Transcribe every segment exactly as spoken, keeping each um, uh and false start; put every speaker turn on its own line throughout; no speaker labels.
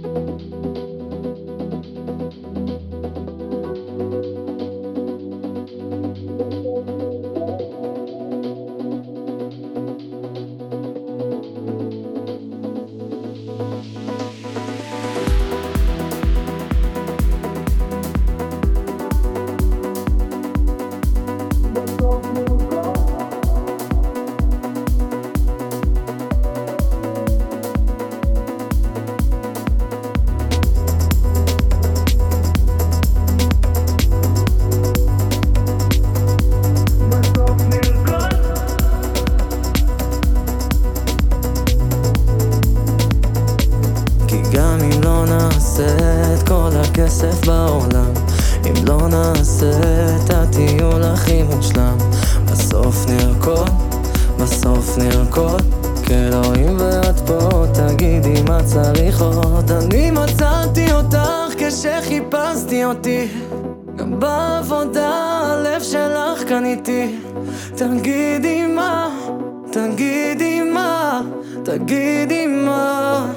את כל הכסף בעולם, אם לא נעשה את הטיול הכי מושלם, בסוף נרקוד, בסוף נרקוד כאלוהים ואת פה, תגידי מה צריך עוד. אני מצאתי אותך כשחיפשתי אותי, גם בעבודה הלב שלך כאן איתי. תגידי מה, תגידי מה, תגידי מה,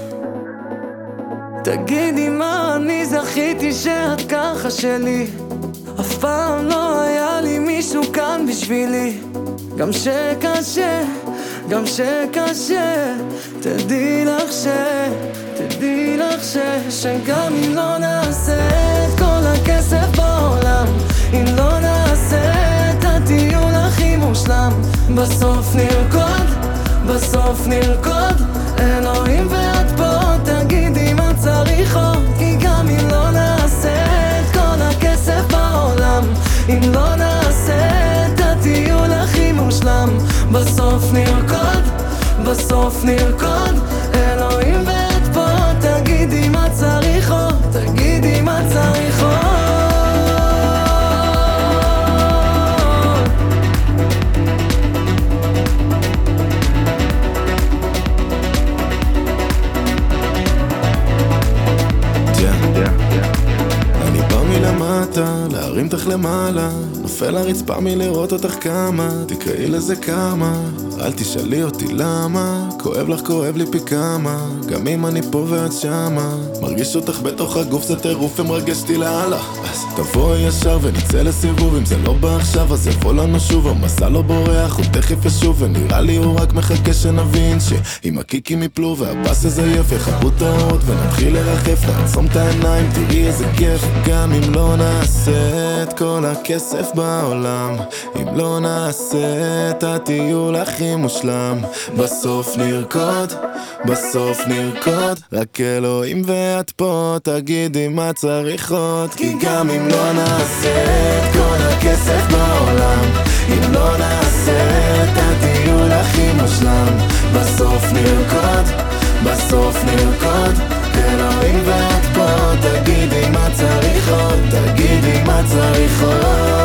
תגידי מה, אני זכיתי שאת ככה שלי. אף פעם לא היה לי מישהו כאן בשבילי, גם שקשה, גם שקשה. תדעי לך ש, תדעי לך ש, שגם אם לא נעשה את כל הכסף בעולם, אם לא נעשה את הטיול הכי מושלם, בסוף נרקוד, בסוף נרקוד אלוהים ואת פה, תגידי מה צריך עוד. כי גם אם לא נעשה את כל הכסף בעולם, אם לא נעשה את הטיול הכי מושלם, בסוף נרקוד, בסוף נרקוד אלוהים ואת פה, תגידי מה צריך עוד, תגידי מה צריך עוד.
אני בא מלמטה, להרים אותך למעלה, נופל לרצפה מלראות אותך כמה, תקראי לזה כמה, אל תשאלי אותי למה, כואב לך כואב לי פי כמה, גם אם אני פה ואת שמה, מרגיש אותך בתוך הגוף זה טירוף ומרגש אותי לאללה. אז תבואי ישר ונצא לסיבוב, אם זה לא בא עכשיו אז יבוא לנו שוב, המסע לא בורח הוא תכף ישוב, ונראה לי הוא רק מחכה שנבין שאם הקיקים יפלו והפס איזה יפה, יחברו את האורות ונתחיל לרחף, נעצום את העיניים תראי איזה כיף. גם אם לא נעשה את כל הכסף בעולם, אם לא נעשה את הטיול הכי מושלם, בסוף נרקוד, בסוף נרקוד רק אלוהים ואת פה, תגידי מה צריך עוד. כי גם אם לא נעשה את כל הכסף בעולם, אם לא נעשה את הטיול הכי מושלם, בסוף נרקוד, בסוף נרקוד אלוהים ואת פה, תגידי מה צריך עוד, תגידי מה צריך עוד.